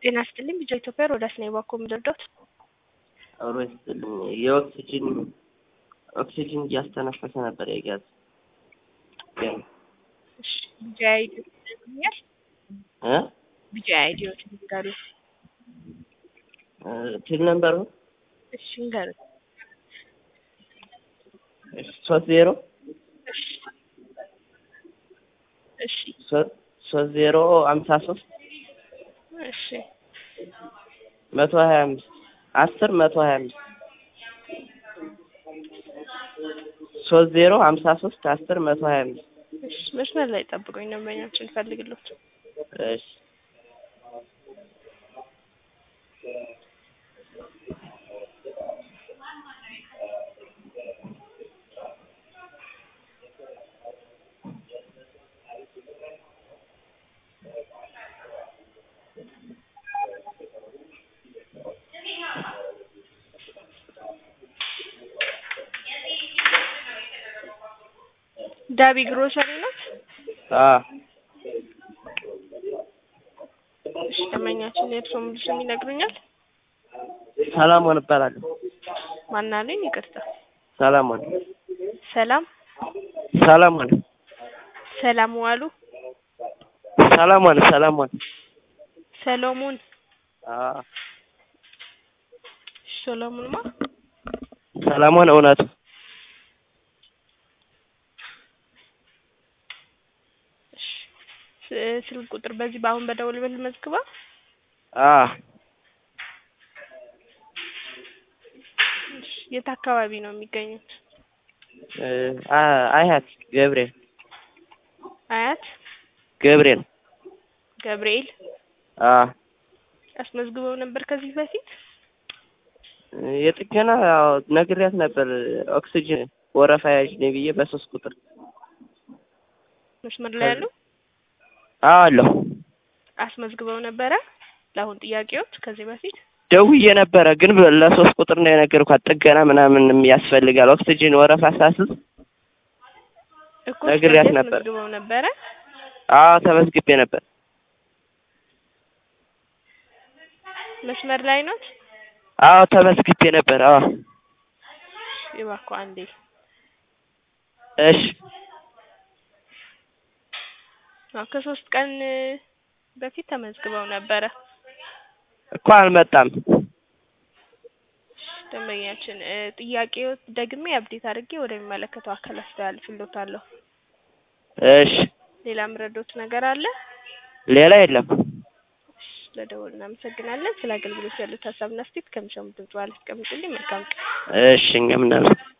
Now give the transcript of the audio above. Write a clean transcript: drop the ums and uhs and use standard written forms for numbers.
ጤና ይስጥልኝ ቢጫ ኢትዮጵያ ሮዳስ ነኝ ባኮ ምድርዶት አብሮ ይስጥልኝ ኦክሲጅን እያስተነፈሰ ነበር የጋዝ እሺ ቢጫ አይዲዮት ቢጫ አይዲዮት ጋር ቲል ነምበሩ እሺ ጋር 30 እሺ 3053 እሺ 125 10125 3053 10125 እሺ መስመር ላይ ጠብቁኝ ደንበኛችን ፈልግልዎት እሺ ዳቢ ግሮሰሪ ነው እሺ ደንበኛችን የእርስዎ ሙሉ ስም ይነግሩኛል ሰላማን እባላለሁ ማን አለኝ ይቅርታ ሰላማን ሰላም ዋሉ ሰላማን ሰሎሞን ሰሎሞንማ ሰላማን እውነቱ ስልክ ቁጥር በዚህ ባሁን በደውል መዝግባ የት አካባቢ ነው የሚገኙት አያት ገብርኤል አስመዝግበው ነበር ከዚህ በፊት የጥገና ነግሬያት ነበር ኦክሲጅን ወረፋ ያዥ ነኝ ብዬ በ3 ቁጥር መስመር ላይ ያለው አለሁ አስመዝግበው ነበረ ለአሁን ጥያቄዎት ከዚህ በፊት ደውዬ ነበረ ግን ለ3 ቁጥር ነው የነገርኳት ጥገና ምናምን ያስፈልጋል ኦክሲጅን ወረፋ ሳስዝ ነግሬያት ነበር አስመዝግበው ነበረ ተመዝግቤ ነበር መስመር ላይ ነው ተመዝግቤ ነበር ይባክዎ አንዴ እሺ ከ3 ቀን በፊት ተመዝግበው ነበረ እኮ አልመጣም ደንበኛችን ጥያቄው ደግሜ አፕዴት አድርጌ ወደሚመለከተው አካል አስተላልፍልዎታለሁ እሺ ሌላ ምረዶት ነገር አለ ሌላ የለም ለደወል እናመሰግናለን ስለ አገልግሎት ያሉት ሀሳብና አስተያየት ከሚሰሙት ድምጽ ባለ አስቀምጡልኝ መልካም ቀን እሺ እኛም